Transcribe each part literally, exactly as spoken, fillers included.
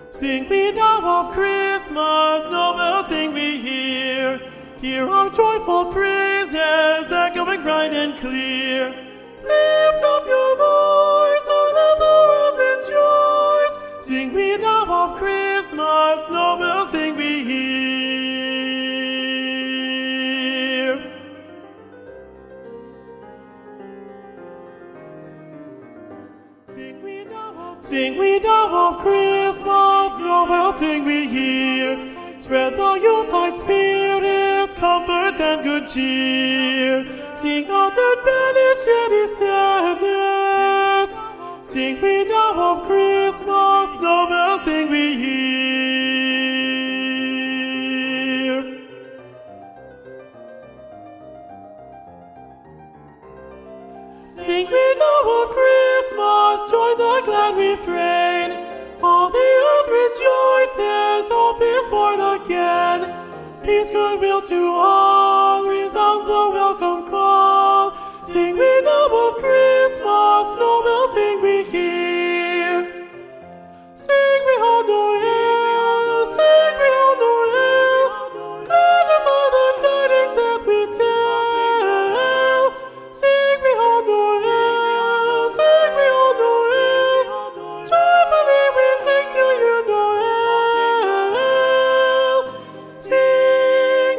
Sing we now of Christmas, no bells sing we here. Hear our joyful praises echoing bright and clear. Lift up your voice, oh let the world rejoice. Sing we now of Christmas, no bells sing we here. Sing we now of, sing we now of Christmas, no bells sing we here. Spread the Yuletide spirit, comfort and good cheer. Sing out and banish any sadness. Sing we now of Christmas, no bells sing we here. Sing we now of Christmas, join the glad refrain. All the earth rejoices, hope is born again. Peace, goodwill to all, resounds the welcome call. Sing we now of Christmas, no bells sing we hear. Sing we on Noel, sing we on Noel. Gladness are the tidings that we tell. Sing we on Noel, sing we on Noel. Joyfully we sing to you, Noel. Sing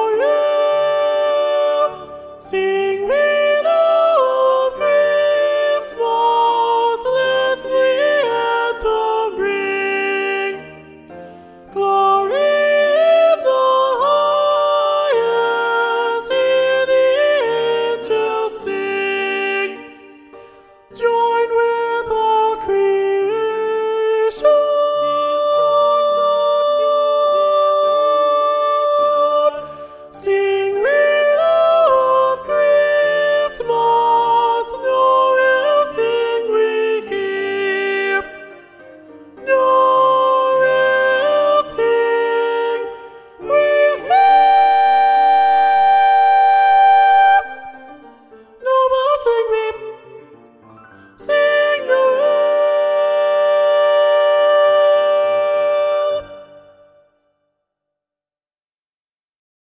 Noel, sing we of Christmas. Let the anthem ring. Glory in the highest, hear the angels sing. Join with all creation. Sing we of Christmas, Noel sing we hear. Noel sing we hear. Noel sing we